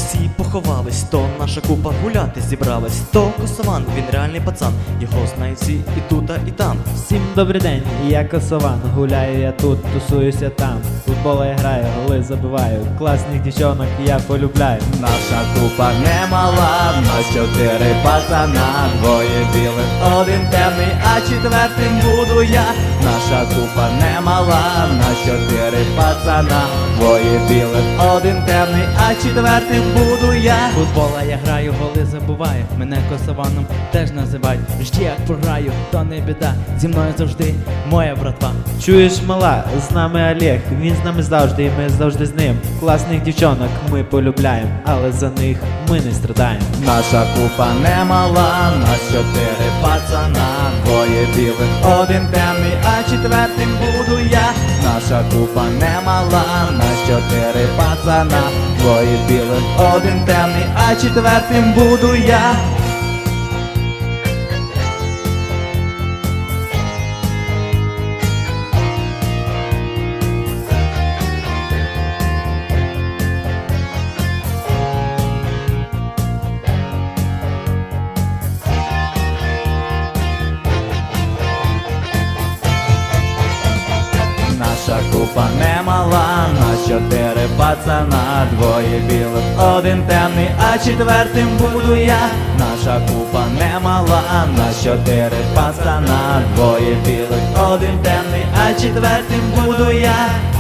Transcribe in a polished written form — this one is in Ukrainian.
всі поховались, то наша купа гуляти зібралась. То Косован, він реальний пацан, його знають всі і тут, і там. Всім добрий день, я Косован, гуляю я тут, тусуюся там. Футбол я граю, голи забиваю, класних дівчонок я полюбляю. Наша купа немала, на 4 пацана, двоє білих, один темний, а четвертим буду я. Наша купа немала, на 4 пацана, двоє білих, один темний, а четвертим буду я. Футбола я граю, голи забиваю, мене Косованом теж називають. В житті як програю, то не біда, зі мною завжди моя братва. Чуєш, мала, з нами Олег, він з нами завжди, і ми завжди з ним. Класних дівчонок ми полюбляємо, але за них ми не страдаємо. Наша купа немала, на 4 пацана, двоє білих, один темний, а четвертим буду я. Наша купа немала, на 4 пацана, двоє білих, один темний, а четвертим буду я. Наша купа немала, на 4 пацана, двоє білих, один темний, а четвертим буду я. Наша купа немала, на 4 пацана, двоє білих, один темний, а четвертим буду я.